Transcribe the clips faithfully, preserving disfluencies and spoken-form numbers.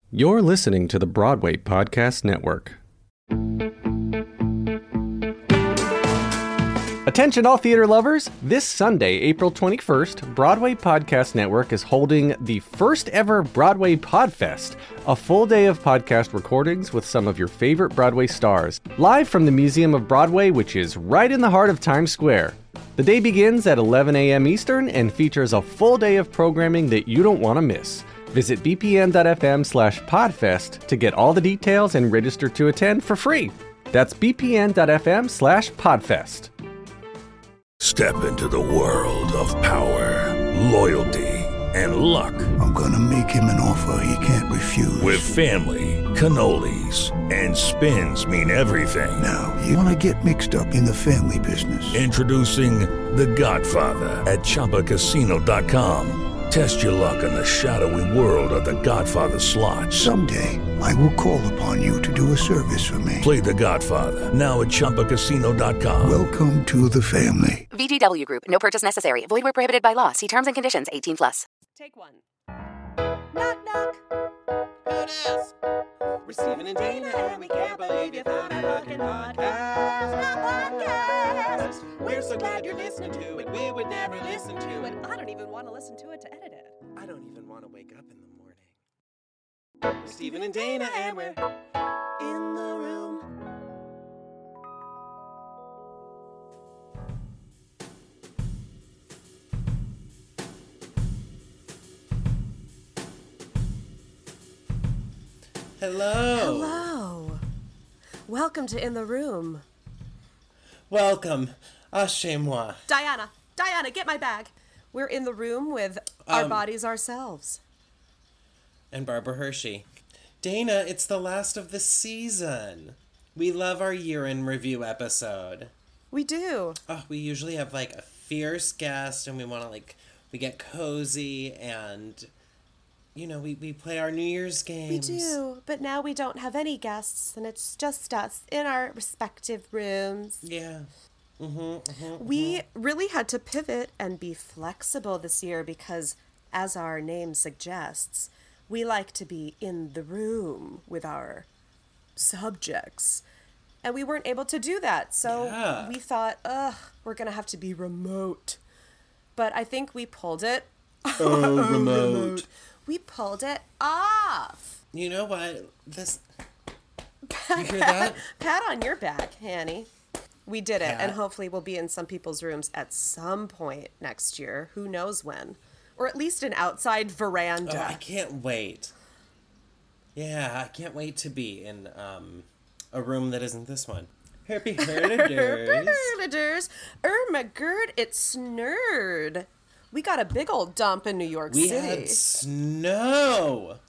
You're listening to the Broadway Podcast Network. Attention all theater lovers! This Sunday, April twenty-first, Broadway Podcast Network is holding the first ever Broadway Podfest, a full day of podcast recordings with some of your favorite Broadway stars, live from the Museum of Broadway, which is right in the heart of Times Square. The day begins at eleven a.m. Eastern and features a full day of programming that you don't want to miss. Visit bpn.fm slash podfest to get all the details and register to attend for free. That's bpn.fm slash podfest. Step into the world of power, loyalty, and luck. I'm gonna make him an offer he can't refuse. With family, cannolis, and spins mean everything. Now, you wanna get mixed up in the family business. Introducing The Godfather at Chumba Casino dot com. Test your luck in the shadowy world of The Godfather slot. Someday, I will call upon you to do a service for me. Play The Godfather, now at Chumba Casino dot com. Welcome to the family. V G W Group. No purchase necessary. Void where prohibited by law. See terms and conditions. eighteen plus. Take one. Knock, knock. Who dis? We're Stephen and Dana, and we can't believe you found our fucking podcast. podcast. We're so glad you're listening to it. We would never listen to it. I don't even want to listen to it to edit it. I don't even want to wake up in the morning. We're Stephen and Dana, and we're in the room. Hello. Hello. Welcome to In the Room. Welcome. Ah, chez moi. Diana, Diana, get my bag. We're in the room with our Um, bodies ourselves. And Barbara Hershey. Dana, it's the last of the season. We love our year in review episode. We do. Oh, we usually have like a fierce guest and we want to like, we get cozy and, you know, we, we play our New Year's games. We do, but now we don't have any guests and it's just us in our respective rooms. Yeah. Mm-hmm, mm-hmm, We really had to pivot and be flexible this year because, as our name suggests, we like to be in the room with our subjects. And we weren't able to do that. So Yeah. we thought, ugh, we're going to have to be remote. But I think we pulled it. Oh, remote. We pulled it off. You know what? This. You hear that? Pat on your back, Hanny. We did it, Pat. and hopefully we'll be in some people's rooms at some point next year. Who knows when? Or at least an outside veranda. Oh, I can't wait. Yeah, I can't wait to be in um, a room that isn't this one. Happy herders. Herders. Irma Gerd, it's snurred. We got a big old dump in New York We City. had snow.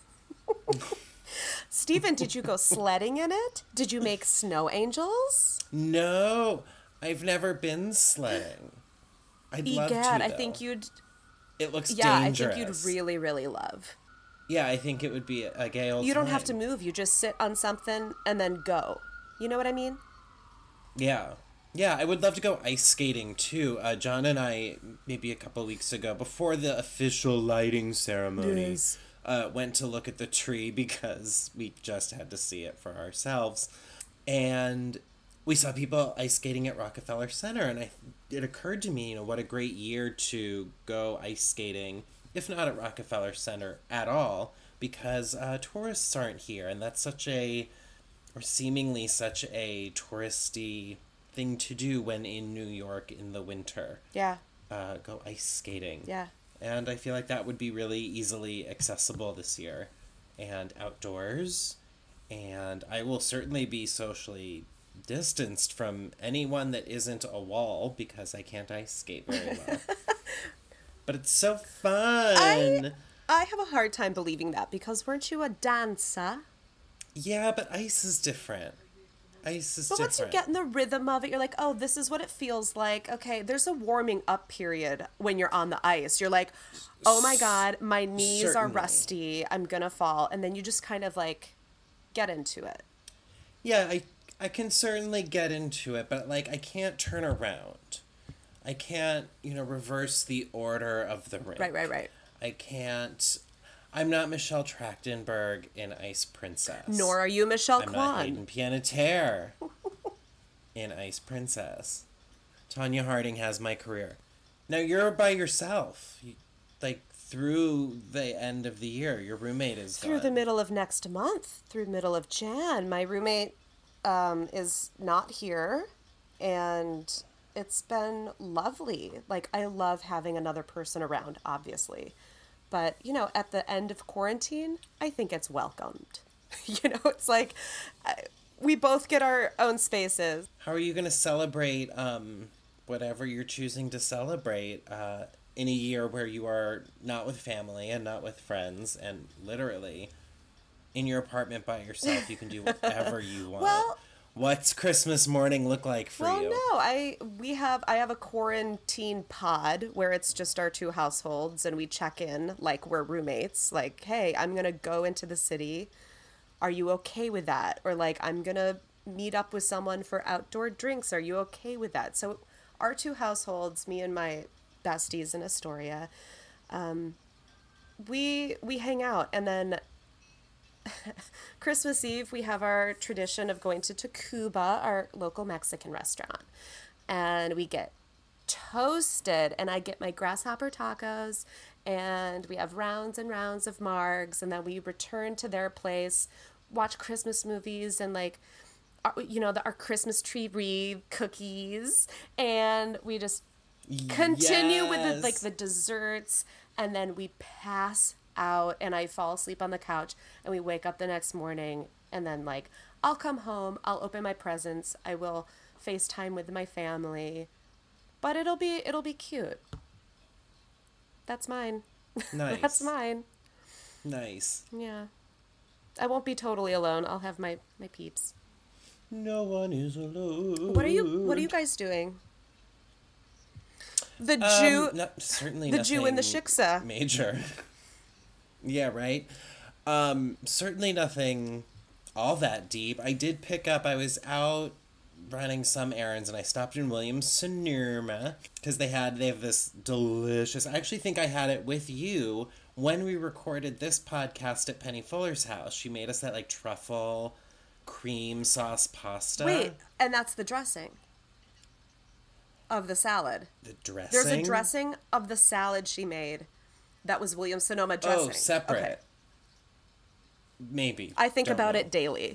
Stephen, did you go sledding in it? Did you make snow angels? No, I've never been sledding. I'd love Egad, to, I though. think you'd... It looks Yeah, dangerous. I think you'd really, really love. Yeah, I think it would be a gay old You don't time. have to move. You just sit on something and then go. You know what I mean? Yeah. Yeah, I would love to go ice skating, too. Uh, John and I, maybe a couple weeks ago, before the official lighting ceremony, Yes. uh, went to look at the tree because we just had to see it for ourselves. And we saw people ice skating at Rockefeller Center, and I, it occurred to me, you know, what a great year to go ice skating, if not at Rockefeller Center at all, because uh, tourists aren't here, and that's such a, or seemingly such a touristy thing to do when in New York in the winter. Yeah. Uh, go ice skating. Yeah. And I feel like that would be really easily accessible this year and outdoors. And I will certainly be socially distanced from anyone that isn't a wall because I can't ice skate very well. But it's so fun. I, I have a hard time believing that because weren't you a dancer? Yeah, but ice is different. Ice is But once different. you get in the rhythm of it, you're like, oh, this is what it feels like. Okay, there's a warming up period when you're on the ice. You're like, oh my God, my knees are Certainly. rusty. I'm going to fall. And then you just kind of like get into it. Yeah, I I can certainly get into it, but like I can't turn around. I can't, you know, reverse the order of the ring. Right, right, right. I can't I'm not Michelle Trachtenberg in Ice Princess. Nor are you Michelle I'm Kwan. not Hayden Panettiere in Ice Princess. Tanya Harding has my career. Now you're by yourself. You, like, through the end of the year, your roommate is Through gone. the middle of next month, through middle of Jan, my roommate um, is not here, and it's been lovely. Like, I love having another person around, obviously. But, you know, at the end of quarantine, I think it's welcomed. You know, it's like uh, we both get our own spaces. How are you going to celebrate um, whatever you're choosing to celebrate uh, in a year where you are not with family and not with friends and literally in your apartment by yourself? You can do whatever you want. Well, what's Christmas morning look like for well, you? no, I we have I have a quarantine pod where it's just our two households and we check in like we're roommates. Like, hey, I'm gonna go into the city. Are you okay with that? Or like, I'm gonna meet up with someone for outdoor drinks. Are you okay with that? So our two households, me and my besties in Astoria, um, we we hang out, and then Christmas Eve, we have our tradition of going to Tacuba, our local Mexican restaurant. And we get toasted, and I get my grasshopper tacos, and we have rounds and rounds of margs, and then we return to their place, watch Christmas movies, and like, our, you know, the, our Christmas tree wreath cookies, and we just continue with the, like the desserts, and then we pass out and I fall asleep on the couch, and we wake up the next morning, and then like I'll come home, I'll open my presents, I will FaceTime with my family, but it'll be it'll be cute. That's mine. Nice. That's mine. Nice. Yeah. I won't be totally alone. I'll have my my peeps. No one is alone. What are you what are you guys doing? The Um, Jew not, certainly the Jew in the nothing shiksa. Major. Yeah, right? Um, certainly nothing all that deep. I did pick up, I was out running some errands, and I stopped in Williams Sonoma because they had, they have this delicious, I actually think I had it with you when we recorded this podcast at Penny Fuller's house. She made us that, like, truffle cream sauce pasta. Wait, and that's the dressing of the salad. The dressing? There's a dressing of the salad she made that was Williams Sonoma dressing. Oh, separate. Okay. Maybe. I think Don't about know. it daily.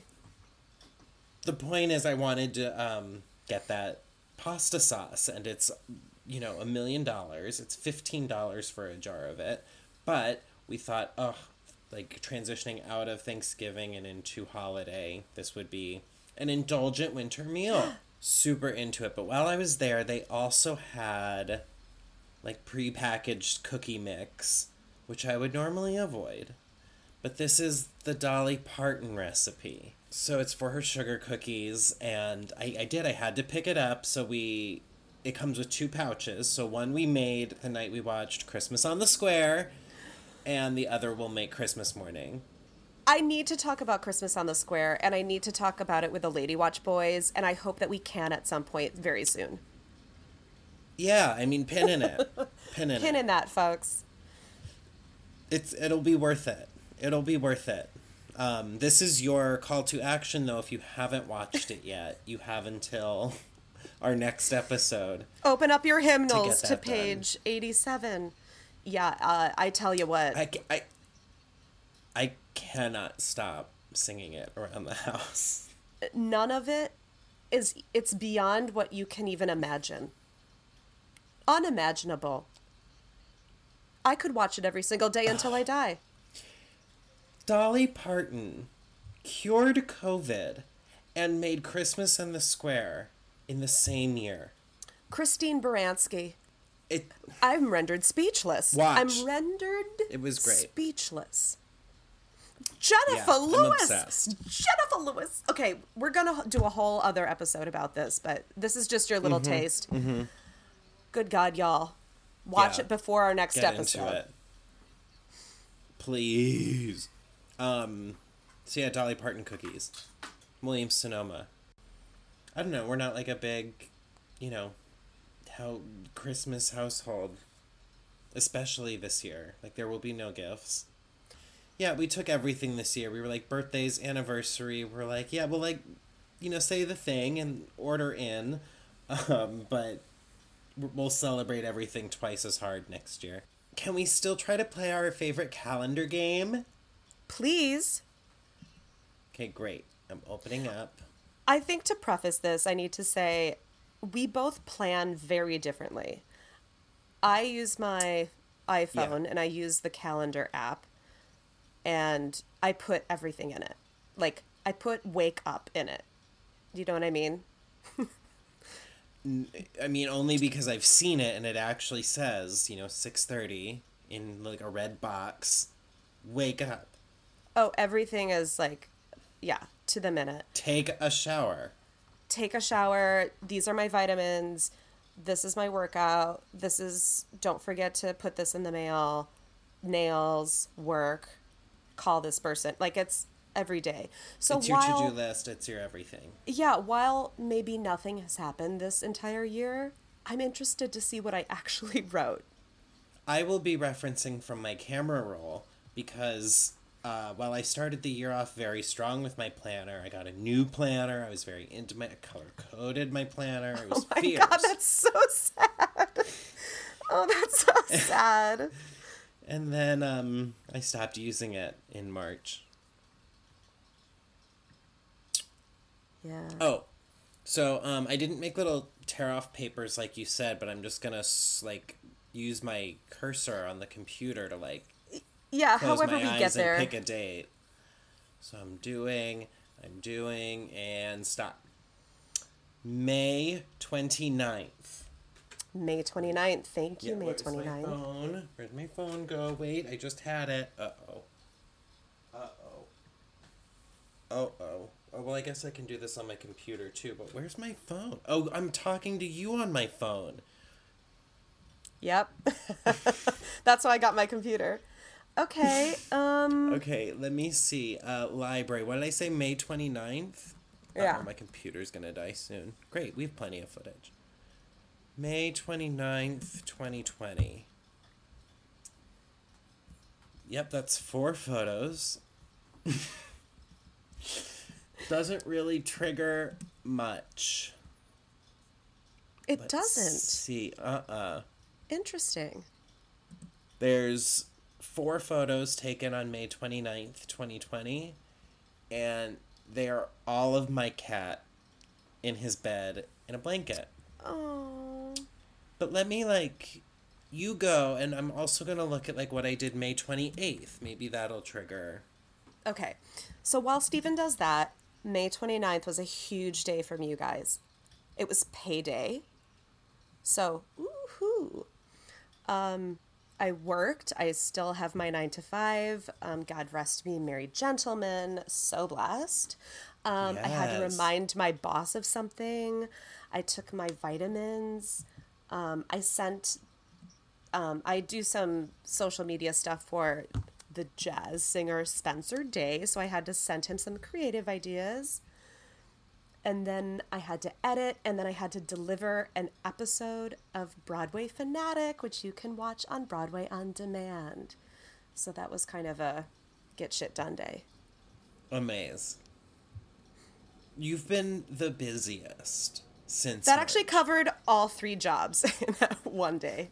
The point is I wanted to um, get that pasta sauce, and it's, you know, a million dollars. It's fifteen dollars for a jar of it. But we thought, oh, like transitioning out of Thanksgiving and into holiday, this would be an indulgent winter meal. Super into it. But while I was there, they also had like prepackaged cookie mix, which I would normally avoid. But this is the Dolly Parton recipe. So it's for her sugar cookies, and I, I did, I had to pick it up, so we, it comes with two pouches. So one we made the night we watched Christmas on the Square, and the other we'll make Christmas morning. I need to talk about Christmas on the Square, and I need to talk about it with the Lady Watch boys, and I hope that we can at some point very soon. Yeah, I mean, pin in it. Pin in Pin it. in that, folks. It's, it'll be worth it. It'll be worth it. Um, this is your call to action, though. If you haven't watched it yet, you have until our next episode. Open up your hymnals to to, get that page eighty-seven. Yeah, uh, I tell you what. I, ca- I, I cannot stop singing it around the house. None of it is, it's beyond what you can even imagine. Unimaginable. I could watch it every single day until I die. Dolly Parton cured COVID and made Christmas in the Square in the same year. Christine Baranski. It I'm rendered speechless. Watch. I'm rendered It was great. speechless. Jennifer Yeah, I'm Lewis. obsessed. Jennifer Lewis. Okay, we're going to do a whole other episode about this, but this is just your little Mm-hmm, taste. Good God, y'all. Watch Yeah, it before our next get episode. into it. Please. Um, so yeah, Dolly Parton cookies. Williams Sonoma. I don't know, we're not like a big, you know, how Christmas household, especially this year. Like, there will be no gifts. Yeah, we took everything this year. We were like, birthdays, anniversary. We're like, yeah, we'll like, you know, say the thing and order in. Um, but we'll celebrate everything twice as hard next year. Can we still try to play our favorite calendar game? Please. Okay, great. I'm opening up. I think to preface this, I need to say we both plan very differently. I use my iPhone Yeah. and I use the calendar app and I put everything in it. Like, I put wake up in it. Do you know what I mean? I mean, only because I've seen it and it actually says, you know, six thirty in like a red box. Wake up. Oh, everything is like, yeah, to the minute. Take a shower. Take a shower. These are my vitamins. This is my workout. This is, don't forget to put this in the mail. Nails, work, call this person. Like, it's every day. So It's your while, to-do list. It's your everything. yeah, while maybe nothing has happened this entire year, I'm interested to see what I actually wrote. I will be referencing from my camera roll because uh, while I started the year off very strong with my planner, I got a new planner. I was very into my color-coded my planner. It was Oh my fierce. God, that's so sad. Oh, that's so sad. And then um, I stopped using it in March. Yeah. Oh, so um, I didn't make little tear-off papers like you said, but I'm just gonna like use my cursor on the computer to like Yeah, close however my we eyes get there. and pick a date. So I'm doing, I'm doing, and stop. May twenty-ninth. May twenty-ninth. Thank you, Yeah, May where's my twenty-ninth. phone? Where'd my phone go? Wait, I just had it. Uh-oh. Uh-oh. Oh-oh. Oh, well, I guess I can do this on my computer, too, but where's my phone? Oh, I'm talking to you on my phone. Yep. That's why I got my computer. Okay. Um Okay, let me see. Uh, library. What did I say? May twenty-ninth? Yeah. Uh-oh, my computer's gonna die soon. Great, we have plenty of footage. May twenty-ninth, twenty twenty. Yep, that's four photos. Doesn't really trigger much. it Let's doesn't. see. Uh-uh. Interesting. There's four photos taken on May twenty-ninth, twenty twenty, and they are all of my cat in his bed in a blanket. Oh. But let me, like, you go, and I'm also going to look at, like, what I did May twenty-eighth. Maybe that'll trigger. Okay. So while Steven does that, May twenty-ninth was a huge day from you guys. It was payday. So, woohoo. Um, I worked. I still have my nine to five. Um, God rest me, merry gentlemen. So blessed. Um, I had to Yes. remind my boss of something. I took my vitamins. Um, I sent, um, I do some social media stuff for the jazz singer Spencer Day. So I had to send him some creative ideas. And then I had to edit, and then I had to deliver an episode of Broadway Fanatic, which you can watch on Broadway On Demand. So that was kind of a get shit done day. Amaze. You've been the busiest since That actually March. covered all three jobs in that one day.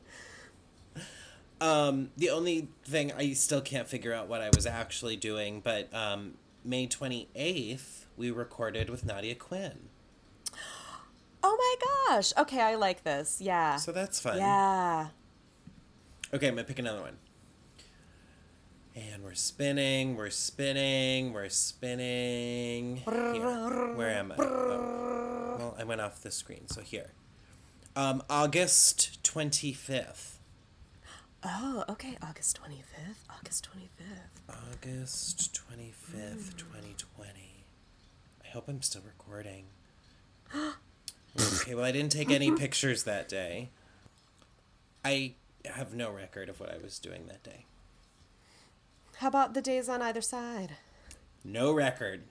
Um, the only thing, I still can't figure out what I was actually doing, but um, May twenty-eighth, we recorded with Nadia Quinn. Oh my gosh. Okay, I like this. Yeah. So that's fun. Yeah. Okay, I'm gonna pick another one. And we're spinning, we're spinning, we're spinning. Here. Where am I? Oh. Well, I went off the screen, so here. Um, August twenty-fifth. Oh, okay. August twenty-fifth. August twenty-fifth. August twenty-fifth, twenty twenty. I hope I'm still recording. Okay, well, I didn't take any pictures that day. I have no record of what I was doing that day. How about the days on either side? No record.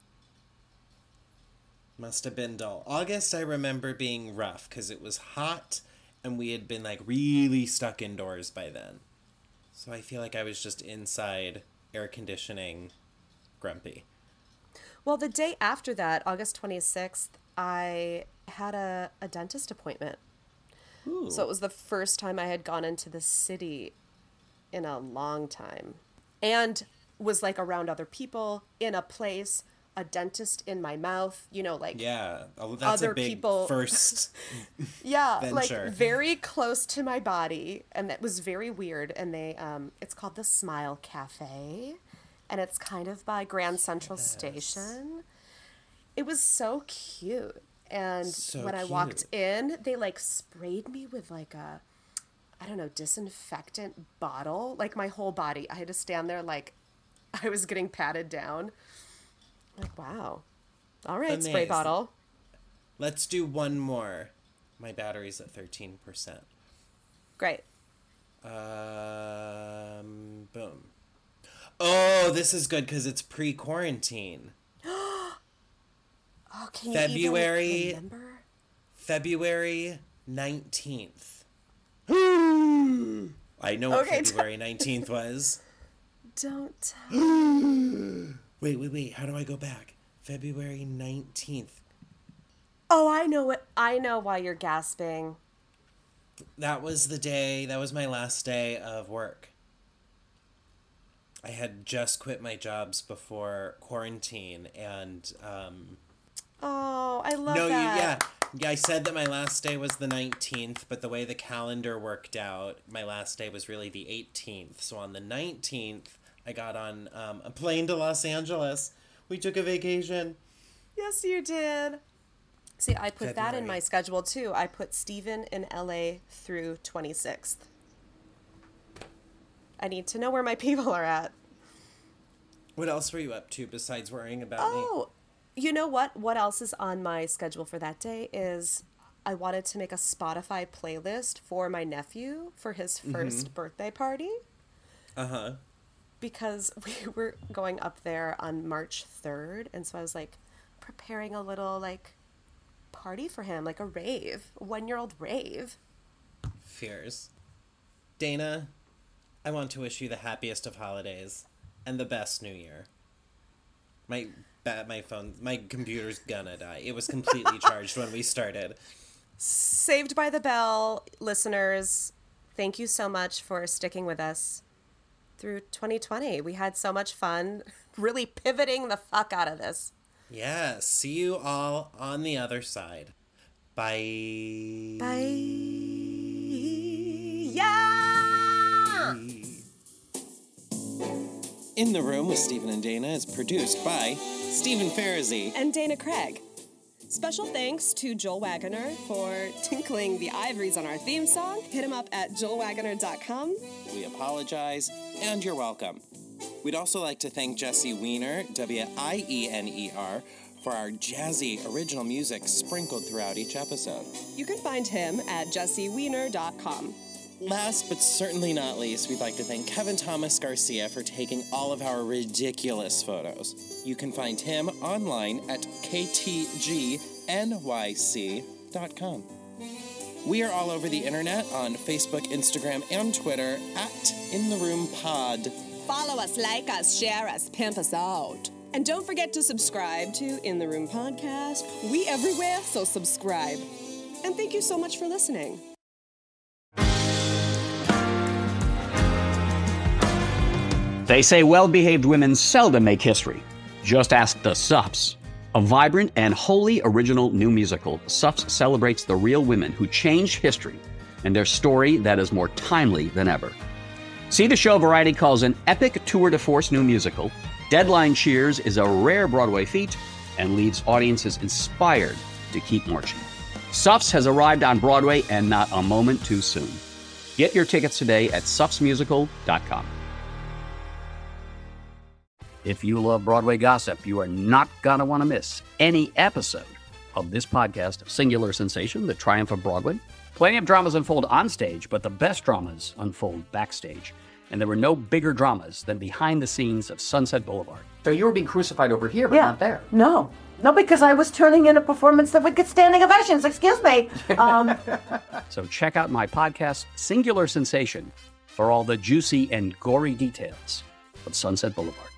Must have been dull. August, I remember being rough because it was hot and we had been like really stuck indoors by then. So I feel like I was just inside air conditioning grumpy. Well, the day after that, August twenty-sixth, I had a, a dentist appointment. Ooh. So it was the first time I had gone into the city in a long time. And was like around other people, in a place, a dentist in my mouth, you know, like yeah, oh, that's other a big people. first yeah, venture. Like very close to my body, and that was very weird. And they, um, it's called the Smile Cafe, and it's kind of by Grand Central yes. Station. It was so cute, and so when I cute. walked in, they like sprayed me with like a, I don't know, disinfectant bottle, like my whole body. I had to stand there like I was getting patted down. Like, wow. All right, Amazing. Spray bottle. Let's do one more. My battery's at thirteen percent. Great. Um, boom. Oh, this is good because it's pre-quarantine. Oh, can February, you even remember? February nineteenth. I know what Okay, February nineteenth was. Don't tell. Wait, wait, wait. How do I go back? February nineteenth. Oh, I know what. I know why you're gasping. That was the day, that was my last day of work. I had just quit my jobs before quarantine, and, um... Oh, I love no, that. you, yeah. Yeah, I said that my last day was the nineteenth, but the way the calendar worked out, my last day was really the eighteenth. So on the nineteenth, I got on um, a plane to Los Angeles. We took a vacation. Yes, you did. See, I put that in February. my schedule, too. I put Steven in L A through twenty-sixth. I need to know where my people are at. What else were you up to besides worrying about me? Oh, you know what? What else is on my schedule for that day is I wanted to make a Spotify playlist for my nephew for his first mm-hmm. birthday party. Uh-huh. Because we were going up there on March third, and so I was like preparing a little like party for him, like a rave, a one-year-old rave. Fears. Dana, I want to wish you the happiest of holidays and the best New Year. My my phone, my computer's gonna die. It was completely charged when we started. Saved by the Bell listeners, thank you so much for sticking with us through twenty twenty. We had so much fun really pivoting the fuck out of this. Yeah, see you all on the other side. Bye. Bye. Yeah! In the Room with Stephen and Dana is produced by Stephen Farazi and Dana Craig. Special thanks to Joel Wagoner for tinkling the ivories on our theme song. Hit him up at joel wagoner dot com. We apologize, and you're welcome. We'd also like to thank Jesse Wiener, W I E N E R, for our jazzy original music sprinkled throughout each episode. You can find him at jesse wiener dot com. Last but certainly not least, we'd like to thank Kevin Thomas Garcia for taking all of our ridiculous photos. You can find him online at k t g n y c dot com. We are all over the internet on Facebook, Instagram, and Twitter at In The Room Pod. Follow us, like us, share us, pimp us out. And don't forget to subscribe to In The Room Podcast. We everywhere, so subscribe. And thank you so much for listening. They say well-behaved women seldom make history. Just ask the Suffs. A vibrant and wholly original new musical, Suffs celebrates the real women who changed history and their story that is more timely than ever. See the show Variety calls an epic tour de force new musical. Deadline cheers is a rare Broadway feat and leaves audiences inspired to keep marching. Suffs has arrived on Broadway and not a moment too soon. Get your tickets today at suffs musical dot com. If you love Broadway gossip, you are not going to want to miss any episode of this podcast, Singular Sensation, The Triumph of Broadway. Plenty of dramas unfold on stage, but the best dramas unfold backstage. And there were no bigger dramas than behind the scenes of Sunset Boulevard. So you were being crucified over here, but yeah. not there. No. No, because I was turning in a performance that would get standing ovations. Excuse me. Um, so check out my podcast, Singular Sensation, for all the juicy and gory details of Sunset Boulevard.